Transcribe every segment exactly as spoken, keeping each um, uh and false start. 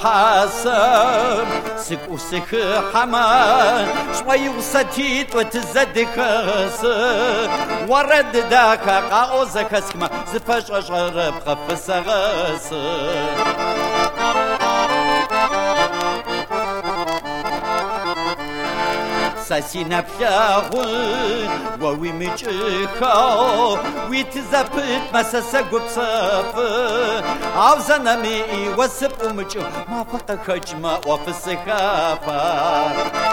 حسب سكو سك حما شوي وساتيت وتزدك ورد داك قاوزك اسكما زفاش غرب خفس غس ساسينا بلاغون ووي مجيخاو ويتزابت مساسا قبصف عوزانا مي وسب ومجو ما فقا خجما وفسخافا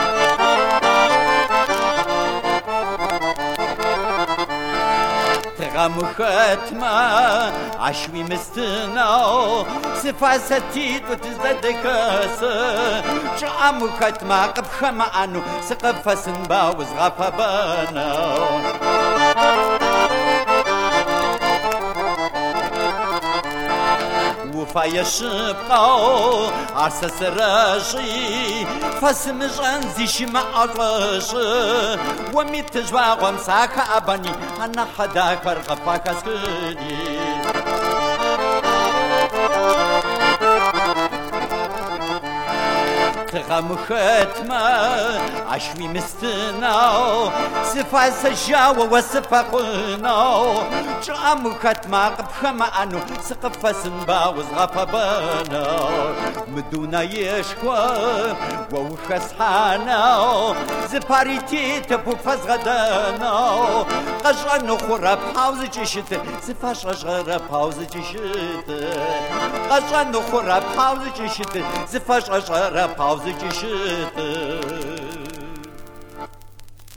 تغام ختما عشوي مستناو سفاستيت وتزدكس جام ختما قب خما عنو سقف سنبا وزغفا باناو وفايا شبقاو عرسا سراجي فاسم جانزي شما عرشي وميت جوا ومساكا أباني أنا حدا كرغفا كاسكدي تغم ختما عشوي مستناو سفا سجاو وسفا قناو جام ختما قبخما عنو سقفا سنبا وزغفا باناو مدونا يشكوا ووخس حاناو زباريتي تبو فزغداناو قجرانو خورا باوز جشت سفا شغرا باوز جشت قجرانو خورا باوز جشت سفا شغرا باوز جشت